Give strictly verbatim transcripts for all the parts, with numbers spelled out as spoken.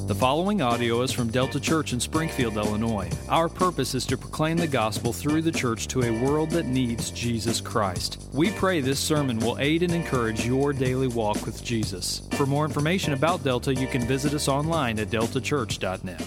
The following audio is from Delta Church in Springfield, Illinois. Our purpose is to proclaim the gospel through the church to a world that needs Jesus Christ. We pray this sermon will aid and encourage your daily walk with Jesus. For more information about Delta, you can visit us online at delta church dot net.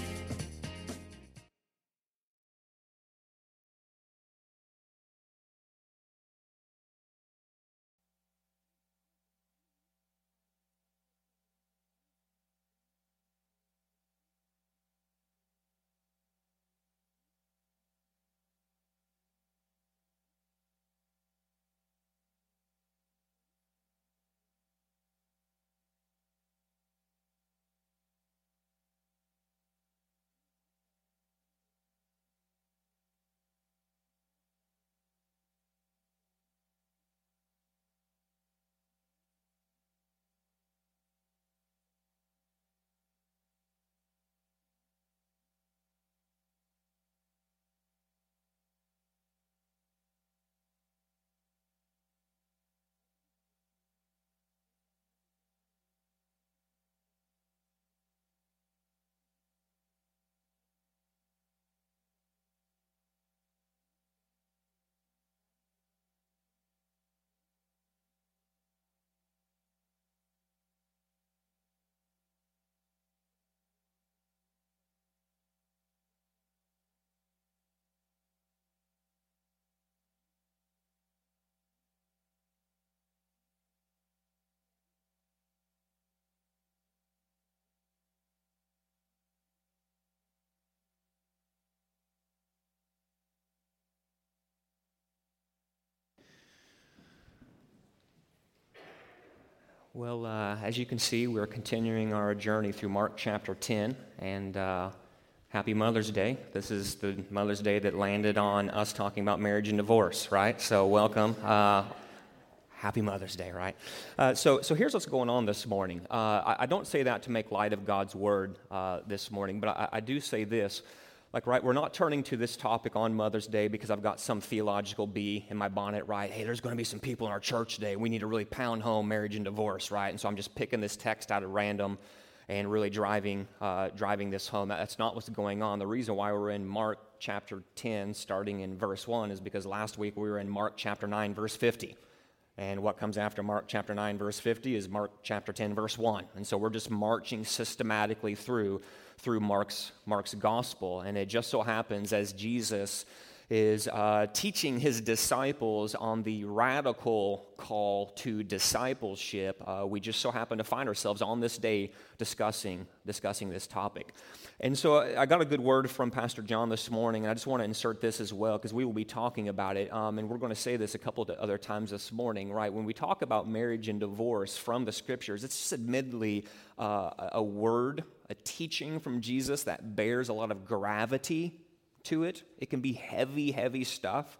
Well, uh, as you can see, we're continuing our journey through Mark chapter ten, and uh, happy Mother's Day. This is the Mother's Day that landed on us talking about marriage and divorce, right? So welcome. Uh, happy Mother's Day, right? Uh, so, so here's what's going on this morning. Uh, I, I don't say that to make light of God's Word uh, this morning, but I, I do say this. Like, right, we're not turning to this topic on Mother's Day because I've got some theological bee in my bonnet, right? Hey, there's going to be some people in our church today. We need to really pound home marriage and divorce, right? And so I'm just picking this text out of random and really driving uh, driving this home. That's not what's going on. The reason why we're in Mark chapter ten, starting in verse one, is because last week we were in Mark chapter nine, verse fifty. And what comes after Mark chapter nine, verse fifty is Mark chapter ten, verse one. And so we're just marching systematically through through Mark's Mark's gospel. And it just so happens as Jesus is uh, teaching his disciples on the radical call to discipleship, uh, we just so happen to find ourselves on this day discussing discussing this topic. And so I got a good word from Pastor John this morning, and I just want to insert this as well, because we will be talking about it, um, and we're going to say this a couple of other times this morning, right? When we talk about marriage and divorce from the Scriptures, it's just admittedly uh, a word, a teaching from Jesus that bears a lot of gravity to it. It can be heavy, heavy stuff.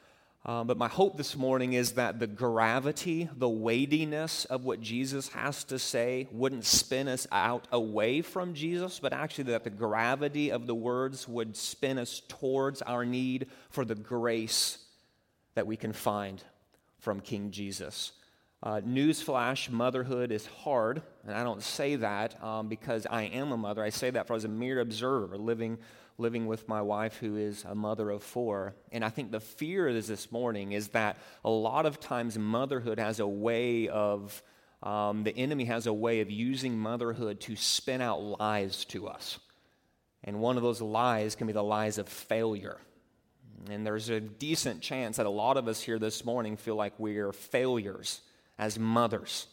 Um, but my hope this morning is that the gravity, the weightiness of what Jesus has to say wouldn't spin us out away from Jesus, but actually that the gravity of the words would spin us towards our need for the grace that we can find from King Jesus. Uh, newsflash, motherhood is hard, and I don't say that um, because I am a mother. I say that as a mere observer living living with my wife who is a mother of four. And I think the fear is this morning is that a lot of times motherhood has a way of, um, the enemy has a way of using motherhood to spin out lies to us. And one of those lies can be the lies of failure. And there's a decent chance that a lot of us here this morning feel like we're failures as mothers.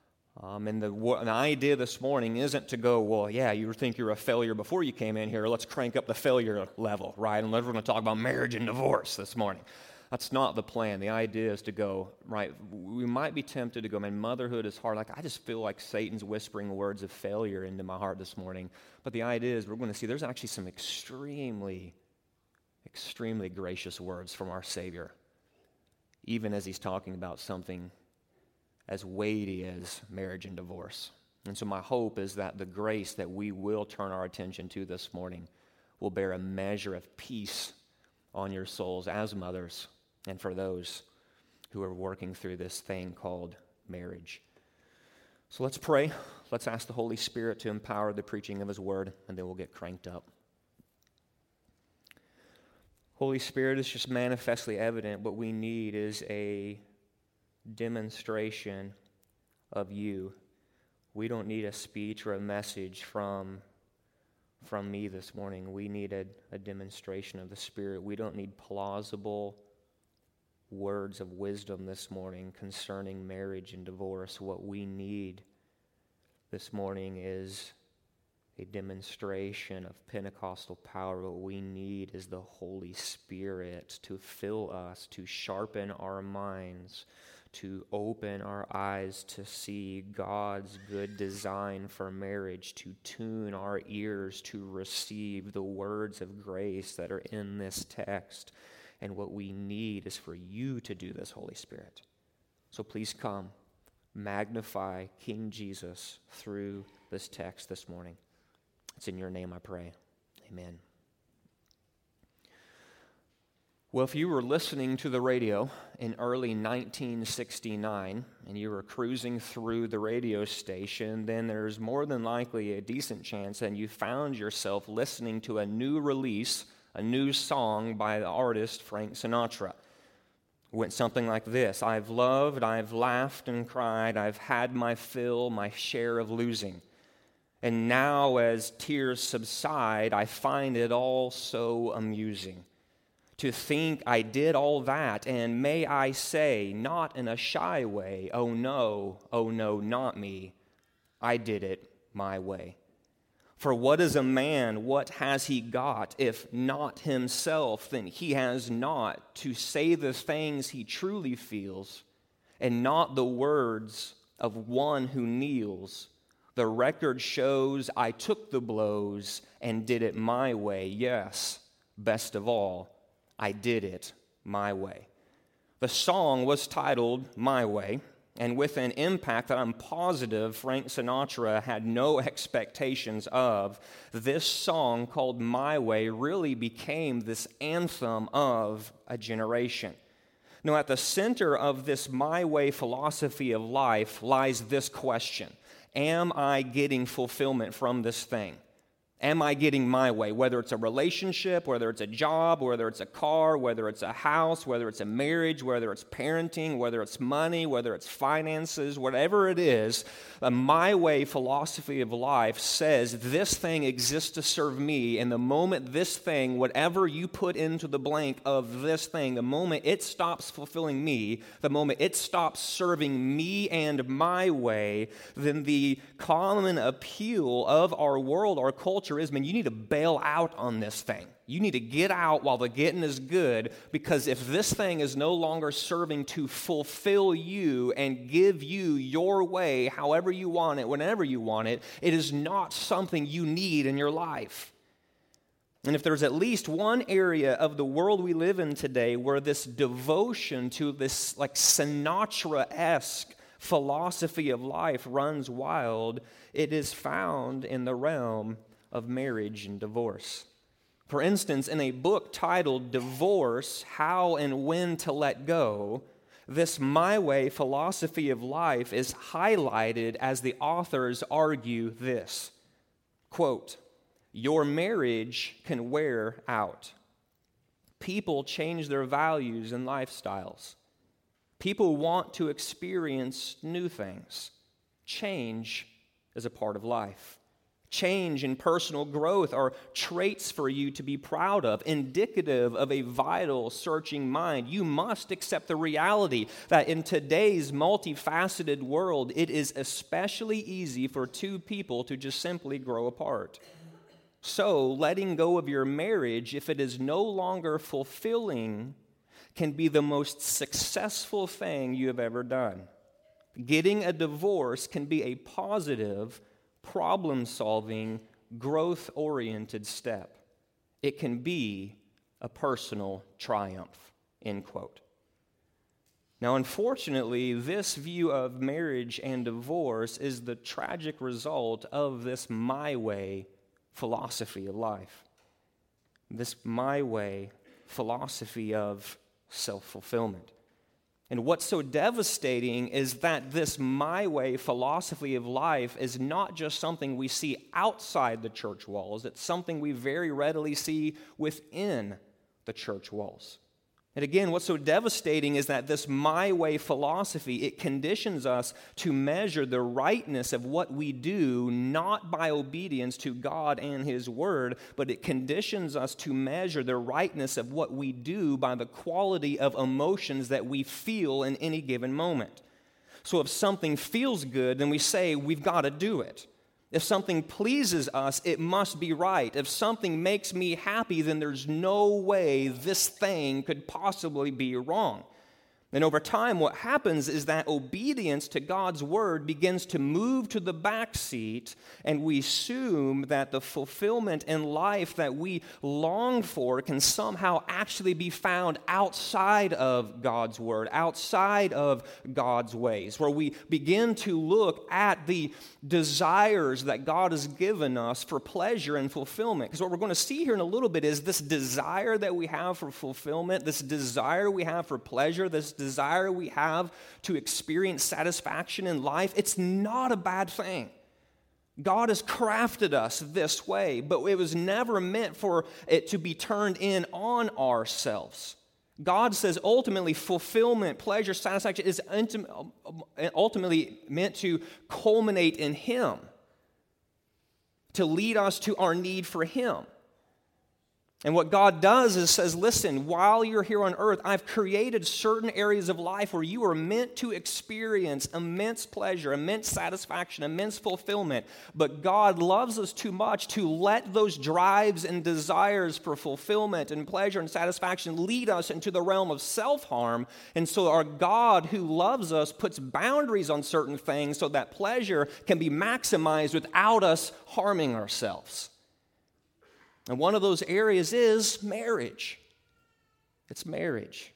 Um, and the, the idea this morning isn't to go, well, yeah, you think you're a failure before you came in here. Let's crank up the failure level, right? And we're going to talk about marriage and divorce this morning. That's not the plan. The idea is to go, right, we might be tempted to go, man, motherhood is hard. Like, I just feel like Satan's whispering words of failure into my heart this morning. But the idea is we're going to see there's actually some extremely, extremely gracious words from our Savior, even as he's talking about something as weighty as marriage and divorce. And so my hope is that the grace that we will turn our attention to this morning will bear a measure of peace on your souls as mothers and for those who are working through this thing called marriage. So let's pray. Let's ask the Holy Spirit to empower the preaching of His Word, and then we'll get cranked up. Holy Spirit, is just manifestly evident. What we need is a demonstration of You. We don't need a speech or a message from, from me this morning. We need a, a demonstration of the Spirit. We don't need plausible words of wisdom this morning concerning marriage and divorce. What we need this morning is a demonstration of Pentecostal power. What we need is the Holy Spirit to fill us, to sharpen our minds, to open our eyes to see God's good design for marriage, to tune our ears to receive the words of grace that are in this text. And what we need is for You to do this, Holy Spirit. So please come, magnify King Jesus through this text this morning. It's in Your name I pray. Amen. Well, if you were listening to the radio in early nineteen sixty-nine and you were cruising through the radio station, then there's more than likely a decent chance that you found yourself listening to a new release, a new song by the artist Frank Sinatra. It went something like this: I've loved, I've laughed and cried, I've had my fill, my share of losing. And now as tears subside, I find it all so amusing. To think I did all that, and may I say, not in a shy way, oh no, oh no, not me, I did it my way. For what is a man, what has he got, if not himself, then he has not to say the things he truly feels, and not the words of one who kneels. The record shows I took the blows and did it my way. Yes, best of all, I did it my way. The song was titled My Way, and with an impact that I'm positive Frank Sinatra had no expectations of, this song called My Way really became this anthem of a generation. Now, at the center of this My Way philosophy of life lies this question: am I getting fulfillment from this thing? Am I getting my way? Whether it's a relationship, whether it's a job, whether it's a car, whether it's a house, whether it's a marriage, whether it's parenting, whether it's money, whether it's finances, whatever it is, the my way philosophy of life says this thing exists to serve me, and the moment this thing, whatever you put into the blank of this thing, the moment it stops fulfilling me, the moment it stops serving me and my way, then the common appeal of our world, our culture, is, man, you need to bail out on this thing. You need to get out while the getting is good, because if this thing is no longer serving to fulfill you and give you your way, however you want it, whenever you want it, it is not something you need in your life. And if there's at least one area of the world we live in today where this devotion to this like Sinatra-esque philosophy of life runs wild, it is found in the realm of marriage and divorce. For instance, in a book titled Divorce, How and When to Let Go, this My Way philosophy of life is highlighted as the authors argue this, quote, your marriage can wear out. People change their values and lifestyles. People want to experience new things. Change is a part of life. Change and personal growth are traits for you to be proud of, indicative of a vital, searching mind. You must accept the reality that in today's multifaceted world, it is especially easy for two people to just simply grow apart. So, letting go of your marriage, if it is no longer fulfilling, can be the most successful thing you have ever done. Getting a divorce can be a positive, problem-solving, growth-oriented step. It can be a personal triumph, end quote. Now, unfortunately, this view of marriage and divorce is the tragic result of this my way philosophy of life. This my way philosophy of self-fulfillment. And what's so devastating is that this my way philosophy of life is not just something we see outside the church walls, it's something we very readily see within the church walls. And again, what's so devastating is that this my way philosophy, it conditions us to measure the rightness of what we do, not by obedience to God and His Word, but it conditions us to measure the rightness of what we do by the quality of emotions that we feel in any given moment. So if something feels good, then we say we've got to do it. If something pleases us, it must be right. If something makes me happy, then there's no way this thing could possibly be wrong. And over time, what happens is that obedience to God's word begins to move to the back seat, and we assume that the fulfillment in life that we long for can somehow actually be found outside of God's word, outside of God's ways, where we begin to look at the desires that God has given us for pleasure and fulfillment. Because what we're going to see here in a little bit is this desire that we have for fulfillment, this desire we have for pleasure, this desire we have to experience satisfaction in life, it's not a bad thing. God has crafted us this way, but it was never meant for it to be turned in on ourselves. God says ultimately fulfillment, pleasure, satisfaction is ultimately meant to culminate in Him, to lead us to our need for Him. And what God does is says, listen, while you're here on earth, I've created certain areas of life where you are meant to experience immense pleasure, immense satisfaction, immense fulfillment. But God loves us too much to let those drives and desires for fulfillment and pleasure and satisfaction lead us into the realm of self-harm. And so our God who loves us puts boundaries on certain things so that pleasure can be maximized without us harming ourselves. And one of those areas is marriage. It's marriage.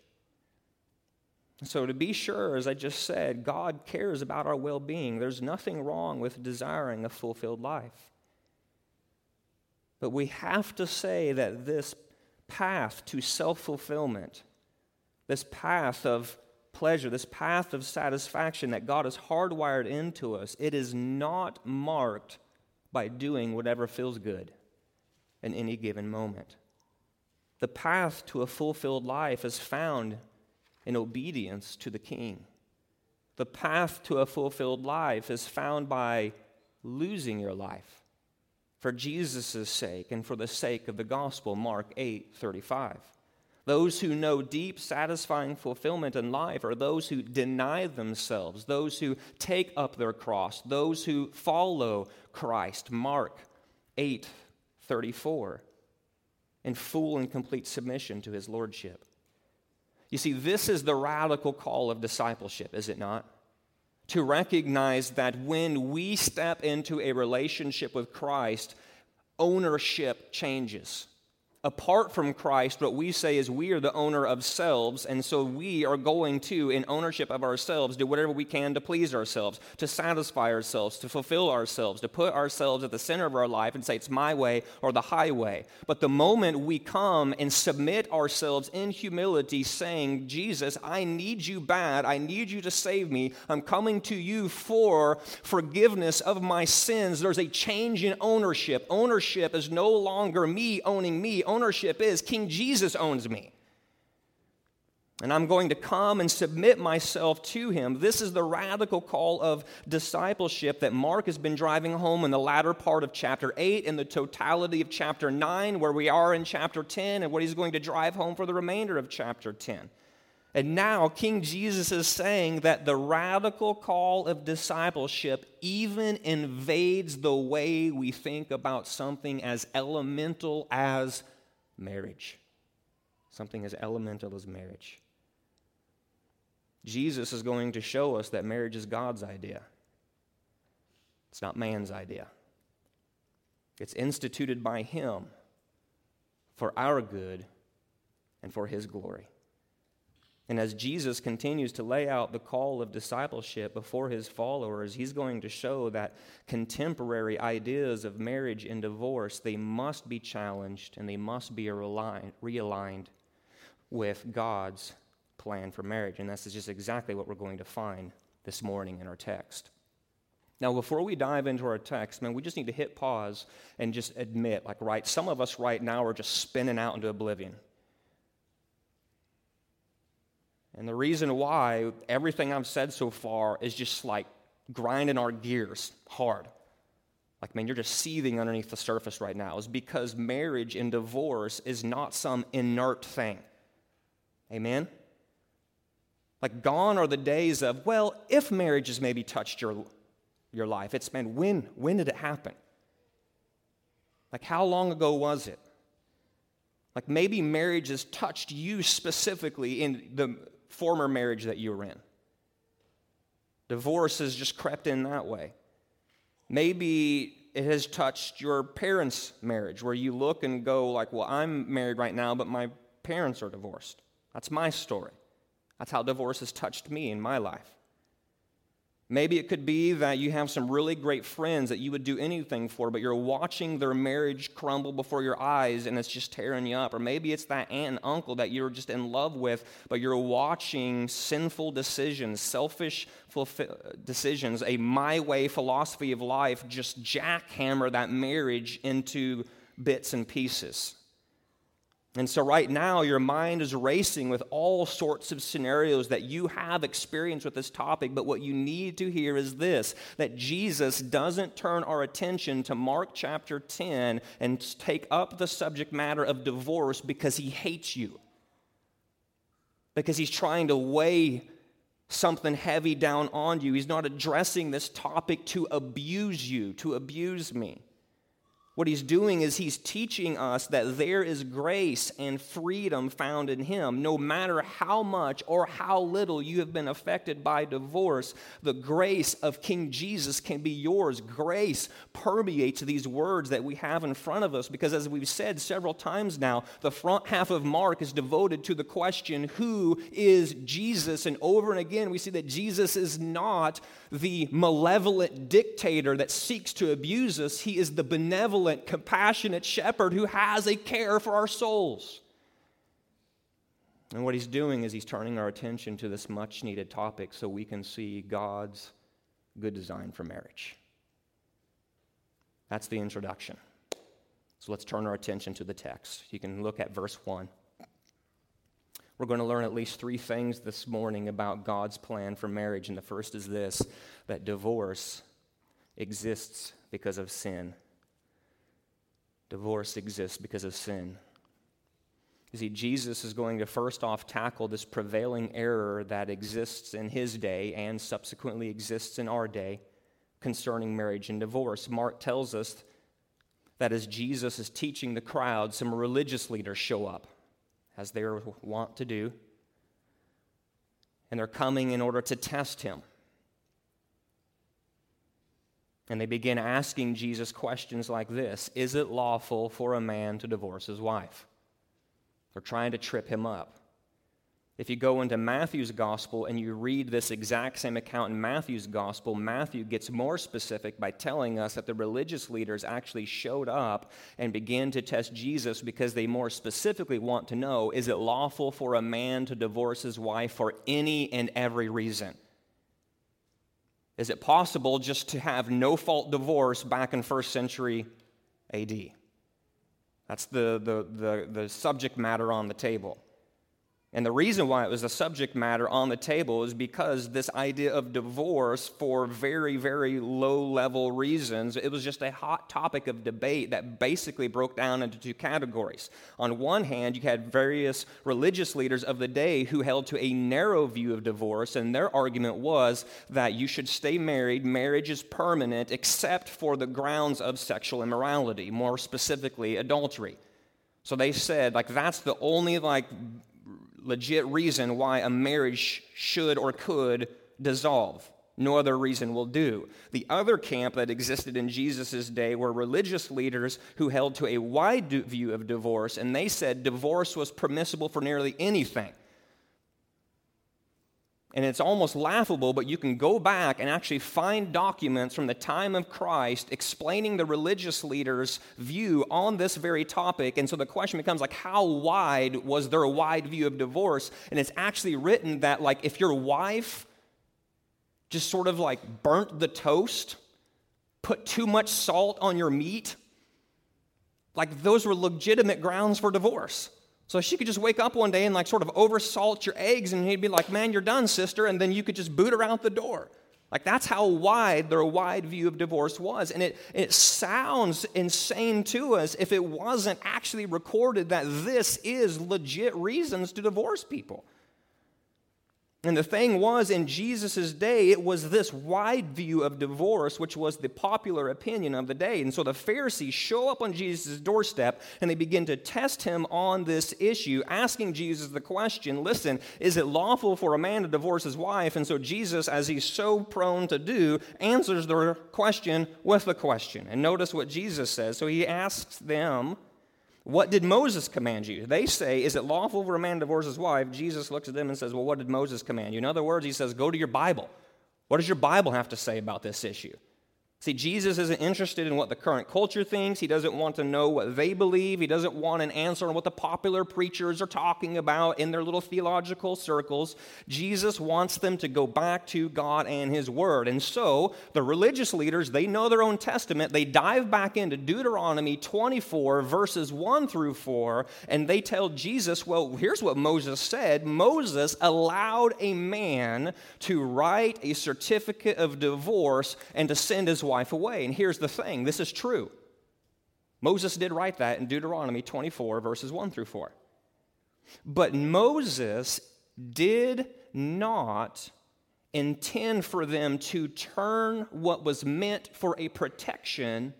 So to be sure, as I just said, God cares about our well-being. There's nothing wrong with desiring a fulfilled life. But we have to say that this path to self-fulfillment, this path of pleasure, this path of satisfaction that God has hardwired into us, it is not marked by doing whatever feels good in any given moment. The path to a fulfilled life is found in obedience to the King. The path to a fulfilled life is found by losing your life for Jesus' sake and for the sake of the gospel, Mark eight thirty-five. Those who know deep, satisfying fulfillment in life are those who deny themselves, those who take up their cross, those who follow Christ, Mark eight thirty-four, in full and complete submission to His lordship. You see, this is the radical call of discipleship, is it not? To recognize that when we step into a relationship with Christ, ownership changes. Apart from Christ, what we say is we are the owner of selves, and so we are going to, in ownership of ourselves, do whatever we can to please ourselves, to satisfy ourselves, to fulfill ourselves, to put ourselves at the center of our life and say it's my way or the highway. But the moment we come and submit ourselves in humility, saying, Jesus, I need you bad, I need you to save me, I'm coming to you for forgiveness of my sins, there's a change in ownership. Ownership is no longer me owning me. Ownership is King Jesus owns me. And I'm going to come and submit myself to Him. This is the radical call of discipleship that Mark has been driving home in the latter part of chapter eight and the totality of chapter nine, where we are in chapter ten, and what he's going to drive home for the remainder of chapter ten. And now King Jesus is saying that the radical call of discipleship even invades the way we think about something as elemental as marriage. Something as elemental as marriage. Jesus is going to show us that marriage is God's idea. It's not man's idea. It's instituted by Him for our good and for His glory. And as Jesus continues to lay out the call of discipleship before His followers, He's going to show that contemporary ideas of marriage and divorce, they must be challenged and they must be realigned with God's plan for marriage. And this is just exactly what we're going to find this morning in our text. Now, before we dive into our text, man, we just need to hit pause and just admit, like, right, some of us right now are just spinning out into oblivion. And the reason why everything I've said so far is just like grinding our gears hard. Like, man, you're just seething underneath the surface right now, is because marriage and divorce is not some inert thing. Amen? Like, gone are the days of, well, if marriage has maybe touched your, your life. It's, man, when, when did it happen? Like, how long ago was it? Like, maybe marriage has touched you specifically in the former marriage that you were in. Divorce has just crept in that way. Maybe it has touched your parents' marriage, where you look and go like, well, I'm married right now, but my parents are divorced. That's my story. That's how divorce has touched me in my life. Maybe it could be that you have some really great friends that you would do anything for, but you're watching their marriage crumble before your eyes and it's just tearing you up. Or maybe it's that aunt and uncle that you're just in love with, but you're watching sinful decisions, selfish decisions, a my way philosophy of life just jackhammer that marriage into bits and pieces. And so right now, your mind is racing with all sorts of scenarios that you have experienced with this topic, but what you need to hear is this, that Jesus doesn't turn our attention to Mark chapter ten and take up the subject matter of divorce because he hates you, because he's trying to weigh something heavy down on you. He's not addressing this topic to abuse you, to abuse me. What he's doing is he's teaching us that there is grace and freedom found in him. No matter how much or how little you have been affected by divorce, the grace of King Jesus can be yours. Grace permeates these words that we have in front of us because, as we've said several times now, the front half of Mark is devoted to the question, who is Jesus? And over and again, we see that Jesus is not the malevolent dictator that seeks to abuse us. He is the benevolent, compassionate shepherd who has a care for our souls. And what he's doing is he's turning our attention to this much needed topic so we can see God's good design for marriage. That's the introduction. So let's turn our attention to the text. You can look at verse one. We're going to learn at least three things this morning about God's plan for marriage. And the first is this, that divorce exists because of sin. Divorce exists because of sin. You see, Jesus is going to first off tackle this prevailing error that exists in his day and subsequently exists in our day concerning marriage and divorce. Mark tells us that as Jesus is teaching the crowd, some religious leaders show up, as they want to do, and they're coming in order to test him. And they begin asking Jesus questions like this: is it lawful for a man to divorce his wife? They're trying to trip him up. If you go into Matthew's gospel and you read this exact same account in Matthew's gospel, Matthew gets more specific by telling us that the religious leaders actually showed up and began to test Jesus because they more specifically want to know, is it lawful for a man to divorce his wife for any and every reason? Is it possible just to have no-fault divorce back in first century A D? That's the, the, the, the subject matter on the table. And the reason why it was a subject matter on the table is because this idea of divorce, for very, very low-level reasons, it was just a hot topic of debate that basically broke down into two categories. On one hand, you had various religious leaders of the day who held to a narrow view of divorce, and their argument was that you should stay married, marriage is permanent, except for the grounds of sexual immorality, more specifically, adultery. So they said, like, that's the only, like, legit reason why a marriage should or could dissolve. No other reason will do. The other camp that existed in Jesus' day were religious leaders who held to a wide view of divorce, and they said divorce was permissible for nearly anything. And it's almost laughable, but you can go back and actually find documents from the time of Christ explaining the religious leaders' view on this very topic. And so the question becomes, like, how wide was their wide view of divorce? And it's actually written that, like, if your wife just sort of like burnt the toast, put too much salt on your meat, like those were legitimate grounds for divorce. So she could just wake up one day and like sort of oversalt your eggs, and he'd be like, man, you're done, sister, and then you could just boot her out the door. Like, that's how wide their wide view of divorce was. And it, it sounds insane to us if it wasn't actually recorded that this is legit reasons to divorce people. And the thing was, in Jesus' day, it was this wide view of divorce, which was the popular opinion of the day. And so the Pharisees show up on Jesus' doorstep, and they begin to test him on this issue, asking Jesus the question, listen, is it lawful for a man to divorce his wife? And so Jesus, as he's so prone to do, answers their question with a question. And notice what Jesus says. So he asks them, what did Moses command you? They say, is it lawful for a man to divorce his wife? Jesus looks at them and says, well, what did Moses command you? In other words, he says, go to your Bible. What does your Bible have to say about this issue? See, Jesus isn't interested in what the current culture thinks. He doesn't want to know what they believe. He doesn't want an answer on what the popular preachers are talking about in their little theological circles. Jesus wants them to go back to God and His Word. And so the religious leaders, they know their own testament. They dive back into Deuteronomy twenty-four, verses one through four, and they tell Jesus, well, here's what Moses said. Moses allowed a man to write a certificate of divorce and to send his wife away. And here's the thing, this is true. Moses did write that in Deuteronomy twenty-four, verses one through four. But Moses did not intend for them to turn what was meant for a protection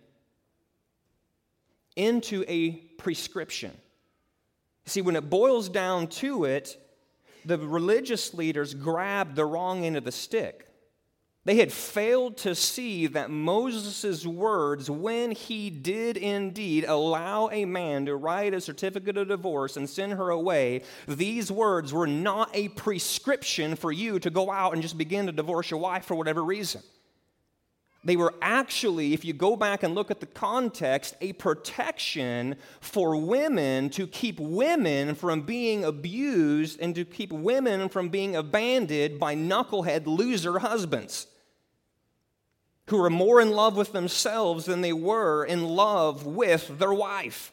into a prescription. See, when it boils down to it, the religious leaders grabbed the wrong end of the stick. They had failed to see that Moses' words, when he did indeed allow a man to write a certificate of divorce and send her away, these words were not a prescription for you to go out and just begin to divorce your wife for whatever reason. They were actually, if you go back and look at the context, a protection for women to keep women from being abused and to keep women from being abandoned by knucklehead loser husbands who are more in love with themselves than they were in love with their wife.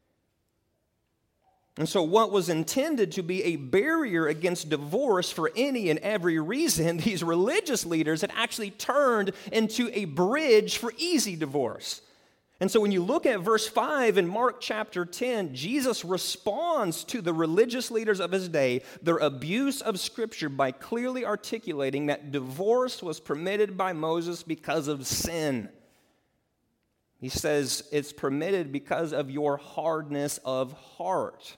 And so what was intended to be a barrier against divorce for any and every reason, these religious leaders had actually turned into a bridge for easy divorce. And so when you look at verse five in Mark chapter ten, Jesus responds to the religious leaders of his day, their abuse of Scripture, by clearly articulating that divorce was permitted by Moses because of sin. He says it's permitted because of your hardness of heart.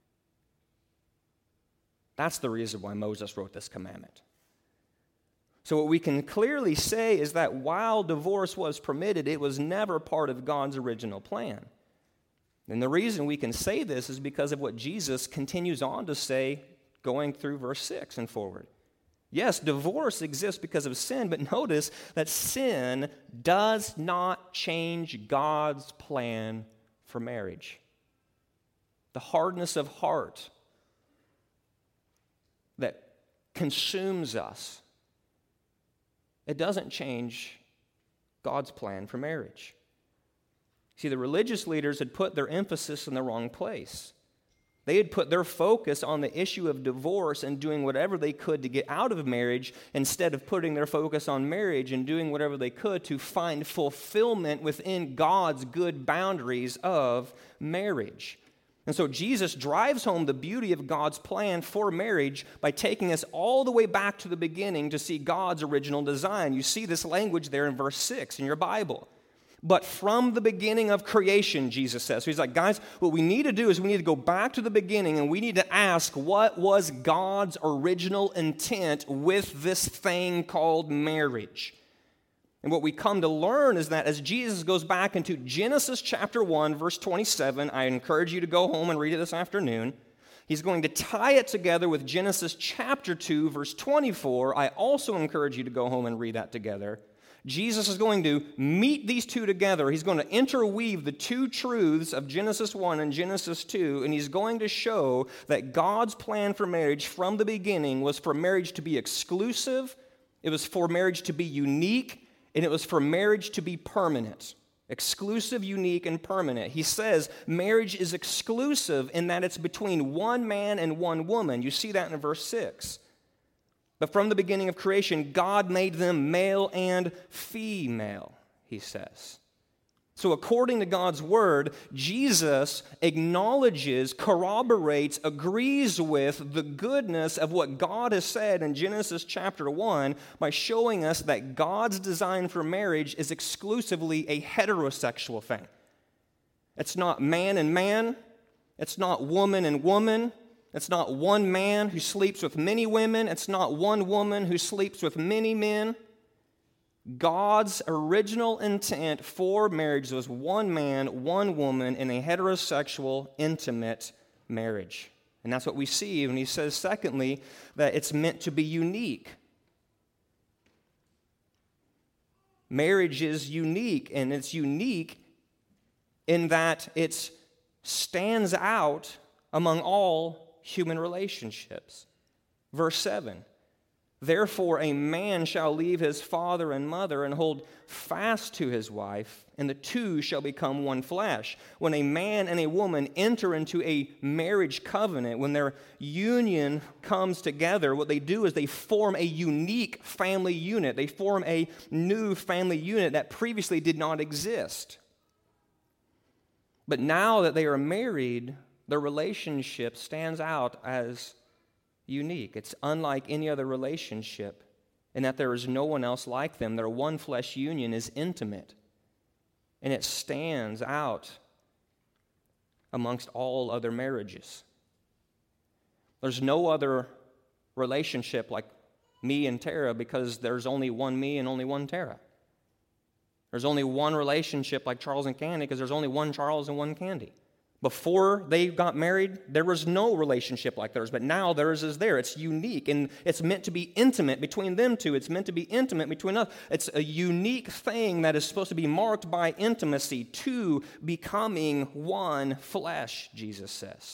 That's the reason why Moses wrote this commandment. So what we can clearly say is that while divorce was permitted, it was never part of God's original plan. And the reason we can say this is because of what Jesus continues on to say going through verse six and forward. Yes, divorce exists because of sin, but notice that sin does not change God's plan for marriage. The hardness of heart that consumes us, it doesn't change God's plan for marriage. See, the religious leaders had put their emphasis in the wrong place. They had put their focus on the issue of divorce and doing whatever they could to get out of marriage instead of putting their focus on marriage and doing whatever they could to find fulfillment within God's good boundaries of marriage. And so Jesus drives home the beauty of God's plan for marriage by taking us all the way back to the beginning to see God's original design. You see this language there in verse six in your Bible. But from the beginning of creation, Jesus says. So he's like, guys, what we need to do is we need to go back to the beginning and we need to ask, what was God's original intent with this thing called marriage? And what we come to learn is that as Jesus goes back into Genesis chapter one, verse twenty-seven, I encourage you to go home and read it this afternoon. He's going to tie it together with Genesis chapter two, verse twenty-four. I also encourage you to go home and read that together. Jesus is going to meet these two together. He's going to interweave the two truths of Genesis one and Genesis two, and he's going to show that God's plan for marriage from the beginning was for marriage to be exclusive, it was for marriage to be unique, and it was for marriage to be permanent. Exclusive, unique, and permanent. He says marriage is exclusive in that it's between one man and one woman. You see that in verse six. But from the beginning of creation, God made them male and female, he says. So according to God's word, Jesus acknowledges, corroborates, agrees with the goodness of what God has said in Genesis chapter one by showing us that God's design for marriage is exclusively a heterosexual thing. It's not man and man. It's not woman and woman. It's not one man who sleeps with many women. It's not one woman who sleeps with many men. God's original intent for marriage was one man, one woman in a heterosexual, intimate marriage. And that's what we see when he says, secondly, that it's meant to be unique. Marriage is unique, and it's unique in that it stands out among all human relationships. Verse seven. Therefore, a man shall leave his father and mother and hold fast to his wife, and the two shall become one flesh. When a man and a woman enter into a marriage covenant, when their union comes together, what they do is they form a unique family unit. They form a new family unit that previously did not exist. But now that they are married, their relationship stands out as unique. It's unlike any other relationship in that there is no one else like them. Their one flesh union is intimate, and it stands out amongst all other marriages. There's no other relationship like me and Tara because there's only one me and only one Tara. There's only one relationship like Charles and Candy because there's only one Charles and one Candy. Before they got married, there was no relationship like theirs, but now theirs is there. It's unique, and it's meant to be intimate between them two. It's meant to be intimate between us. It's a unique thing that is supposed to be marked by intimacy, two becoming one flesh, Jesus says.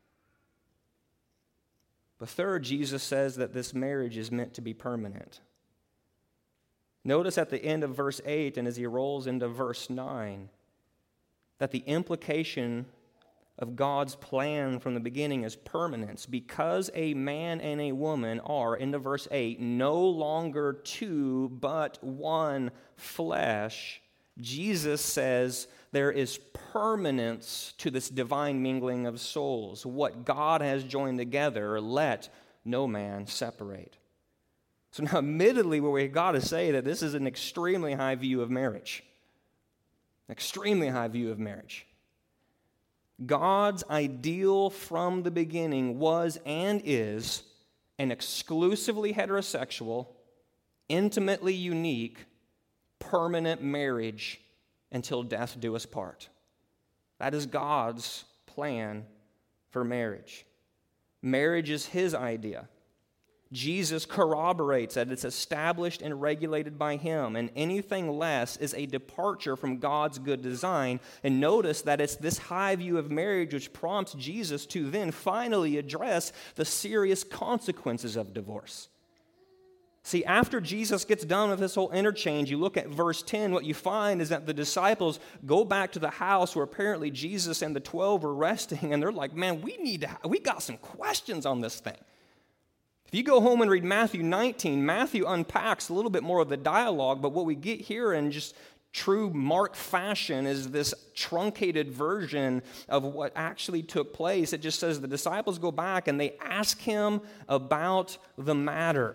But third, Jesus says that this marriage is meant to be permanent. Notice at the end of verse eight, and as he rolls into verse nine, that the implication of God's plan from the beginning is permanence. Because a man and a woman are, into verse eight, no longer two, but one flesh, Jesus says there is permanence to this divine mingling of souls. What God has joined together, let no man separate. So now, admittedly, we've got to say that this is an extremely high view of marriage. Extremely high view of marriage. God's ideal from the beginning was and is an exclusively heterosexual, intimately unique, permanent marriage until death do us part. That is God's plan for marriage. Marriage is his idea. Jesus corroborates that it's established and regulated by him, and anything less is a departure from God's good design. And notice that it's this high view of marriage which prompts Jesus to then finally address the serious consequences of divorce. See, after Jesus gets done with this whole interchange, you look at verse ten, what you find is that the disciples go back to the house where apparently Jesus and the twelve were resting, and they're like, man, we need to, we got some questions on this thing. If you go home and read Matthew nineteen, Matthew unpacks a little bit more of the dialogue, but what we get here in just true Mark fashion is this truncated version of what actually took place. It just says the disciples go back and they ask him about the matter.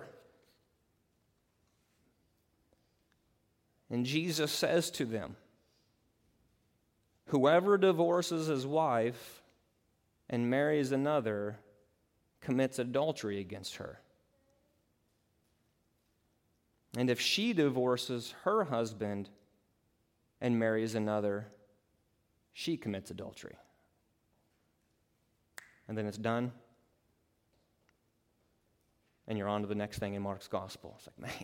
And Jesus says to them, whoever divorces his wife and marries another commits adultery against her. And if she divorces her husband and marries another, she commits adultery. And then it's done. and you're on to the next thing in Mark's gospel. It's like, man.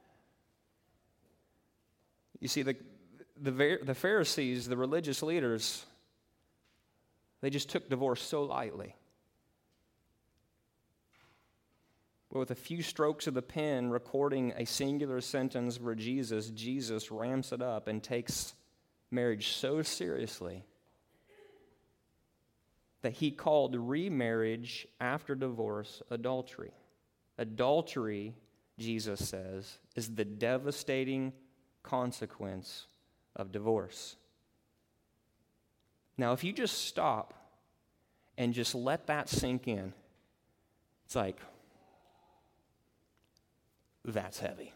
You see, the, the, the Pharisees, the religious leaders, they just took divorce so lightly. But with a few strokes of the pen recording a singular sentence for Jesus, Jesus ramps it up and takes marriage so seriously that he called remarriage after divorce adultery. Adultery, Jesus says, is the devastating consequence of divorce. Now, if you just stop and just let that sink in, it's like, that's heavy.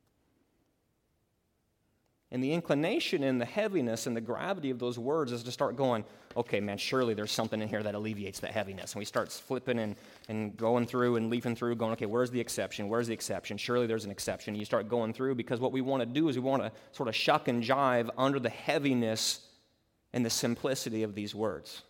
And the inclination and the heaviness and the gravity of those words is to start going, okay, man, surely there's something in here that alleviates that heaviness. And we start flipping and, and going through and leafing through, going, okay, where's the exception? Where's the exception? Surely there's an exception. And you start going through because what we want to do is we want to sort of shuck and jive under the heaviness and the simplicity of these words.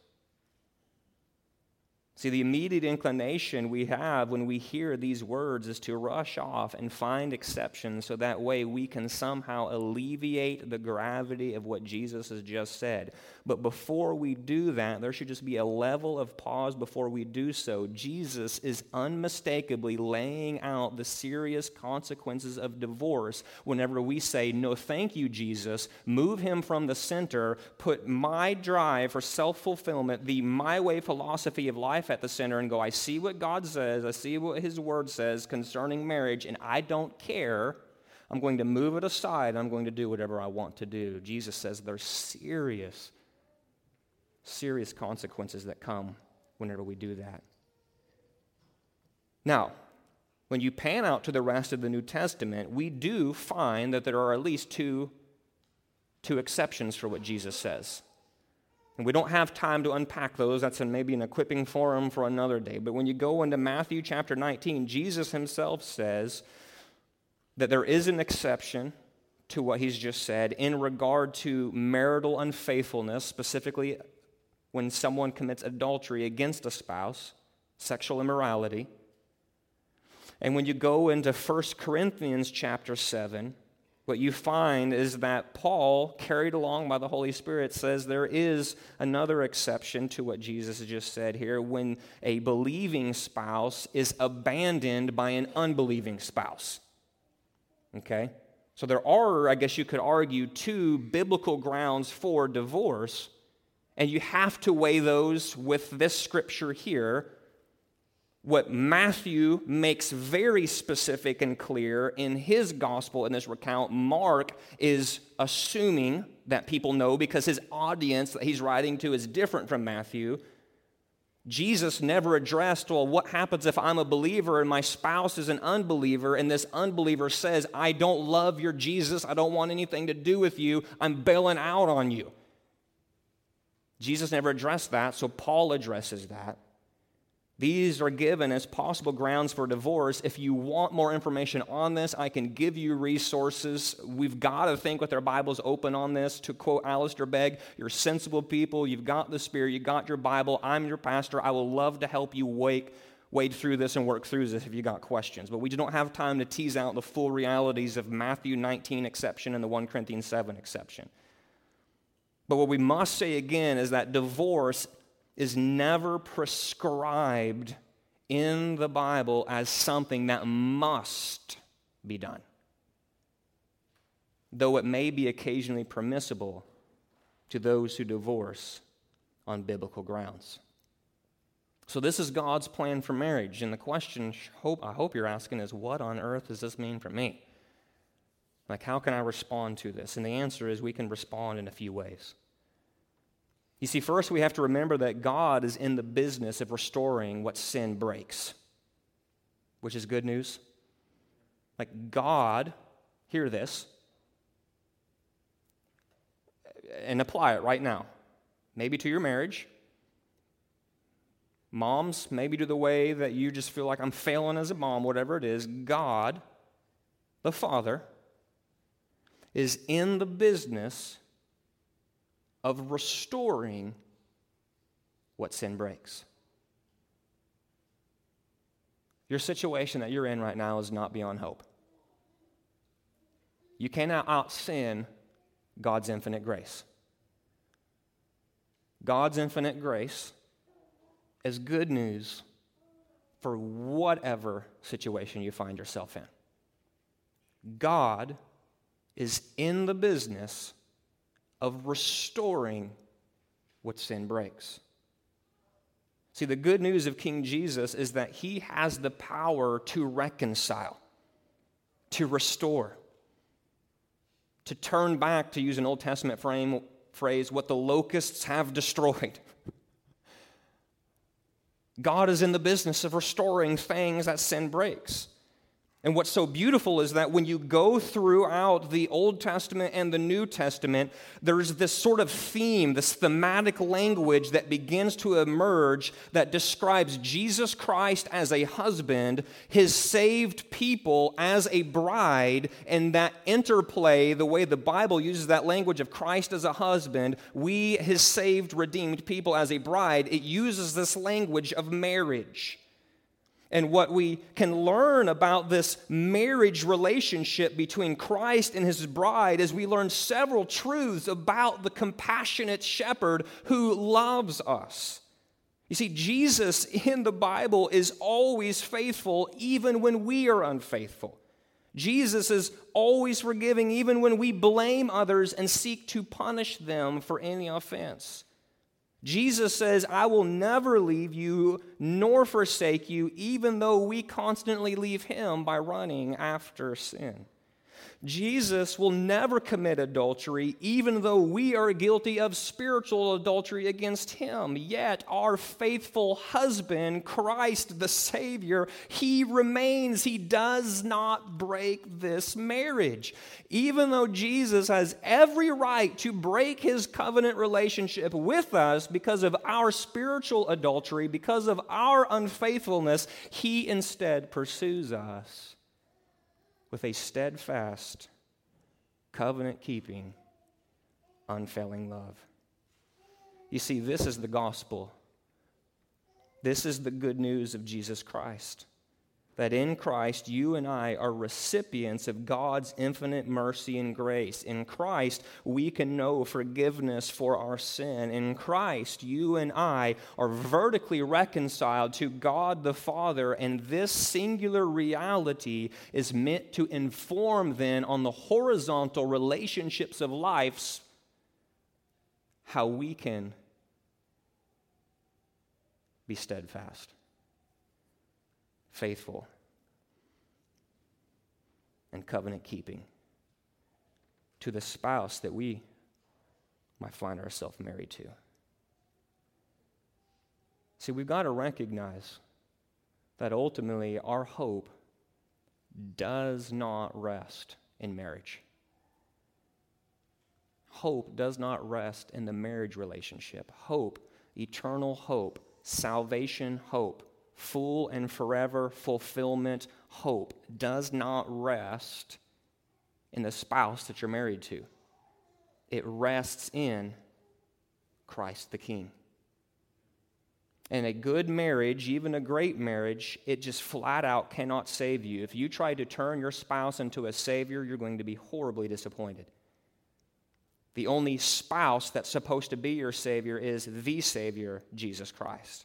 See, the immediate inclination we have when we hear these words is to rush off and find exceptions so that way we can somehow alleviate the gravity of what Jesus has just said. But before we do that, there should just be a level of pause before we do so. Jesus is unmistakably laying out the serious consequences of divorce whenever we say, no, thank you, Jesus. Move him from the center. Put my drive for self-fulfillment, the my way philosophy of life at the center, and go, I see what God says, I see what his word says concerning marriage, and I don't care. I'm going to move it aside. I'm going to do whatever I want to do. Jesus says there's serious, serious consequences that come whenever we do that. Now, when you pan out to the rest of the New Testament, we do find that there are at least two, two exceptions for what Jesus says. And we don't have time to unpack those. That's in maybe an equipping forum for another day. But when you go into Matthew chapter nineteen, Jesus himself says that there is an exception to what he's just said in regard to marital unfaithfulness, specifically when someone commits adultery against a spouse, sexual immorality. And when you go into First Corinthians chapter seven, what you find is that Paul, carried along by the Holy Spirit, says there is another exception to what Jesus just said here when a believing spouse is abandoned by an unbelieving spouse. Okay? So there are, I guess you could argue, two biblical grounds for divorce, and you have to weigh those with this scripture here. What Matthew makes very specific and clear in his gospel in this recount, Mark is assuming that people know because his audience that he's writing to is different from Matthew. Jesus never addressed, well, what happens if I'm a believer and my spouse is an unbeliever and this unbeliever says, I don't love your Jesus, I don't want anything to do with you, I'm bailing out on you. Jesus never addressed that, so Paul addresses that. These are given as possible grounds for divorce. If you want more information on this, I can give you resources. We've got to think with our Bibles open on this. To quote Alistair Begg, you're sensible people, you've got the Spirit, you got your Bible, I'm your pastor, I will love to help you wake, wade through this and work through this if you got questions. But we don't have time to tease out the full realities of Matthew nineteen exception and the First Corinthians seven exception. But what we must say again is that divorce is never prescribed in the Bible as something that must be done, though it may be occasionally permissible to those who divorce on biblical grounds. So this is God's plan for marriage, and the question I hope you're asking is, what on earth does this mean for me? Like, how can I respond to this? And the answer is we can respond in a few ways. You see, first we have to remember that God is in the business of restoring what sin breaks, which is good news. Like God, hear this, and apply it right now. Maybe to your marriage. Moms, maybe to the way that you just feel like I'm failing as a mom, whatever it is. God, the Father, is in the business of restoring what sin breaks. Your situation that you're in right now is not beyond hope. You cannot out-sin God's infinite grace. God's infinite grace is good news for whatever situation you find yourself in. God is in the business of restoring what sin breaks. See, the good news of King Jesus is that he has the power to reconcile, to restore, to turn back, to use an Old Testament frame, phrase, what the locusts have destroyed. God is in the business of restoring things that sin breaks. And what's so beautiful is that when you go throughout the Old Testament and the New Testament, there's this sort of theme, this thematic language that begins to emerge that describes Jesus Christ as a husband, his saved people as a bride, and that interplay, the way the Bible uses that language of Christ as a husband, we, his saved, redeemed people as a bride, it uses this language of marriage. And what we can learn about this marriage relationship between Christ and his bride is we learn several truths about the compassionate shepherd who loves us. You see, Jesus in the Bible is always faithful even when we are unfaithful. Jesus is always forgiving even when we blame others and seek to punish them for any offense. Jesus says, I will never leave you nor forsake you, even though we constantly leave him by running after sin. Jesus will never commit adultery, even though we are guilty of spiritual adultery against him. Yet our faithful husband, Christ the Savior, he remains. He does not break this marriage. Even though Jesus has every right to break his covenant relationship with us because of our spiritual adultery, because of our unfaithfulness, he instead pursues us with a steadfast, covenant-keeping, unfailing love. You see, this is the gospel. This is the good news of Jesus Christ. That in Christ, you and I are recipients of God's infinite mercy and grace. In Christ, we can know forgiveness for our sin. In Christ, you and I are vertically reconciled to God the Father, and this singular reality is meant to inform then on the horizontal relationships of life how we can be steadfast, faithful, and covenant-keeping to the spouse that we might find ourselves married to. See, we've got to recognize that ultimately our hope does not rest in marriage. Hope does not rest in the marriage relationship. Hope, eternal hope, salvation hope, full and forever fulfillment hope does not rest in the spouse that you're married to. It rests in Christ the King. And a good marriage, even a great marriage, it just flat out cannot save you. If you try to turn your spouse into a savior, you're going to be horribly disappointed. The only spouse that's supposed to be your savior is the Savior, Jesus Christ.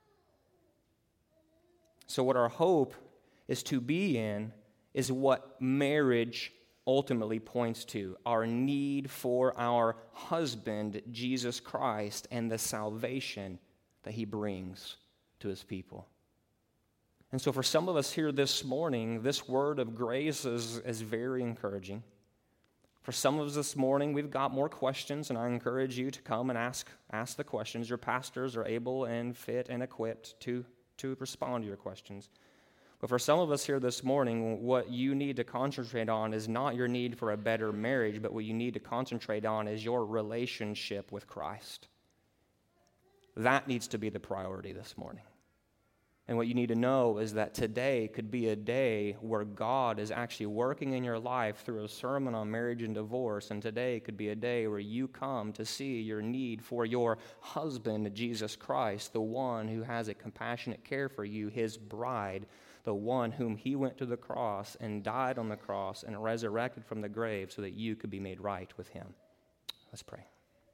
So what our hope is to be in is what marriage ultimately points to, our need for our husband, Jesus Christ, and the salvation that he brings to his people. And so for some of us here this morning, this word of grace is, is very encouraging. For some of us this morning, we've got more questions, and I encourage you to come and ask, ask the questions. Your pastors are able and fit and equipped to to respond to your questions. But for some of us here this morning, what you need to concentrate on is not your need for a better marriage, but what you need to concentrate on is your relationship with Christ. That needs to be the priority this morning. And what you need to know is that today could be a day where God is actually working in your life through a sermon on marriage and divorce, and today could be a day where you come to see your need for your husband, Jesus Christ, the one who has a compassionate care for you, his bride, the one whom he went to the cross and died on the cross and resurrected from the grave so that you could be made right with him. Let's pray.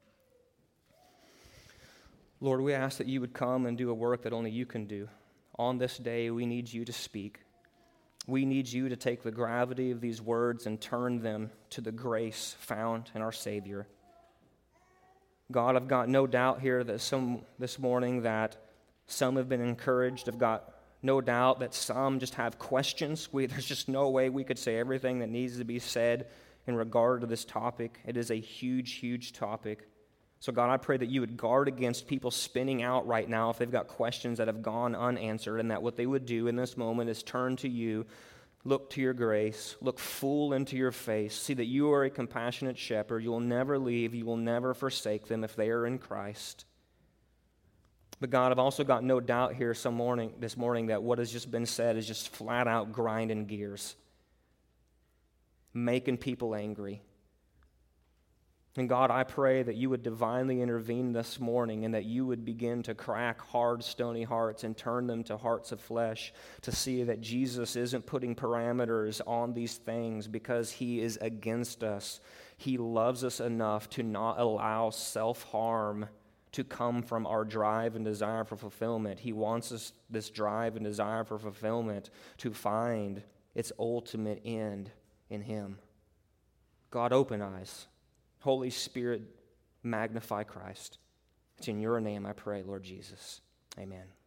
Lord, we ask that you would come and do a work that only you can do. On this day, we need you to speak. We need you to take the gravity of these words and turn them to the grace found in our Savior. God, I've got no doubt here that some this morning that some have been encouraged. I've got no doubt that some just have questions. We, there's just no way we could say everything that needs to be said in regard to this topic. It is a huge, huge topic. So God, I pray that you would guard against people spinning out right now if they've got questions that have gone unanswered, and that what they would do in this moment is turn to you, look to your grace, look full into your face, see that you are a compassionate shepherd. You will never leave, you will never forsake them if they are in Christ. But God, I've also got no doubt here some morning, this morning that what has just been said is just flat out grinding gears, making people angry. And God, I pray that you would divinely intervene this morning and that you would begin to crack hard, stony hearts and turn them to hearts of flesh to see that Jesus isn't putting parameters on these things because he is against us. He loves us enough to not allow self-harm to come from our drive and desire for fulfillment. He wants us, this drive and desire for fulfillment, to find its ultimate end in him. God, open eyes. Holy Spirit, magnify Christ. It's in your name I pray, Lord Jesus. Amen.